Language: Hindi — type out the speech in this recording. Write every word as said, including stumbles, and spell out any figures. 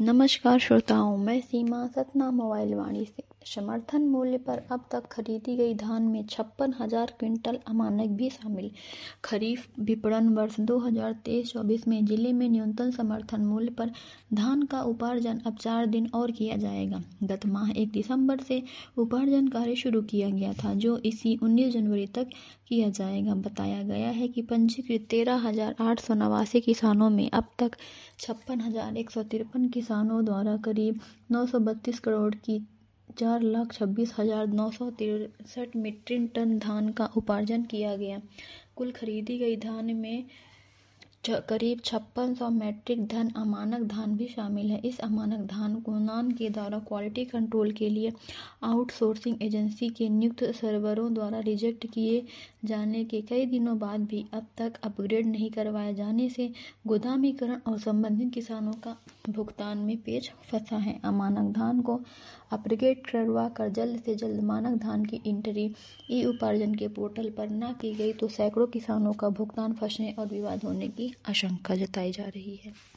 नमस्कार श्रोताओं, मैं सीमा सतनाम मोबाइल वाणी से। समर्थन मूल्य पर अब तक खरीदी गई धान में छप्पन हजार क्विंटल अमानक भी शामिल। खरीफ विपणन वर्ष दो हज़ार तेईस चौबीस में जिले में न्यूनतम समर्थन मूल्य पर धान का उपार्जन अब चार दिन और किया जाएगा। गत माह एक दिसंबर से उपार्जन कार्य शुरू किया गया था, जो इसी उन्नीस जनवरी तक किया जाएगा। बताया गया है कि पंजीकृत तेरह हजार आठ सौ नवासी किसानों में अब तक छप्पन हजार एक सौ तिरपन किसानों द्वारा करीब नौ सौ बत्तीस करोड़ की चार लाख छब्बीस हजार नौ सौ तिरसठ मीट्रिक टन धान का उपार्जन किया गया। कुल खरीदी गई धान में करीब छप्पन सौ मीट्रिक टन अमानक धान भी शामिल है। इस अमानक धान को नान के द्वारा क्वालिटी कंट्रोल के लिए आउटसोर्सिंग एजेंसी के नियुक्त सर्वरों द्वारा रिजेक्ट किए जाने के कई दिनों बाद भी अब तक अपग्रेड नहीं करवाए जाने से गोदामीकरण और संबंधित किसानों का भुगतान में पेच फंसा है। अमानक धान को अपग्रेड करवा कर जल्द से जल्द मानक धान की एंट्री ई उपार्जन के पोर्टल पर न की गई तो सैकड़ों किसानों का भुगतान फंसने और विवाद होने की आशंका जताई जा रही है।